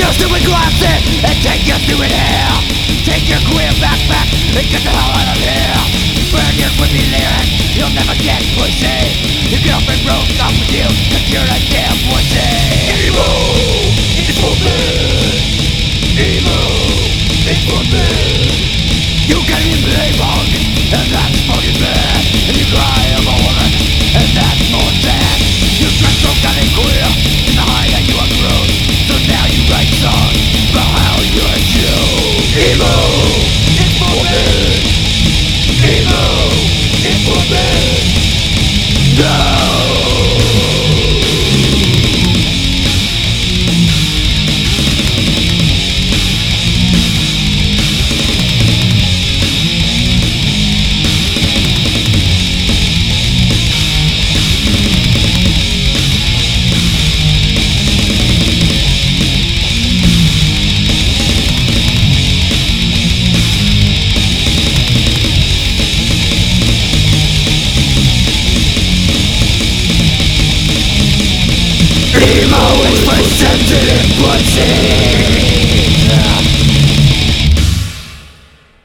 stupid glasses and take your stupid hair. Take your queer backpack and get the hell out of here. Burn your quippy lyrics, you'll never get pussy. Your girlfriend broke up with you cause you're a damn pussy. Evil is forbidden. Evil is forbidden. You can even play punk, and that's fucking bad. And you cry of a woman, and that's more sad. You dress so goddamn queer in the high that you are grown. So now you write songs about how you're a Jew. Evil is forbidden. Evil is forbidden. No. Emo is presented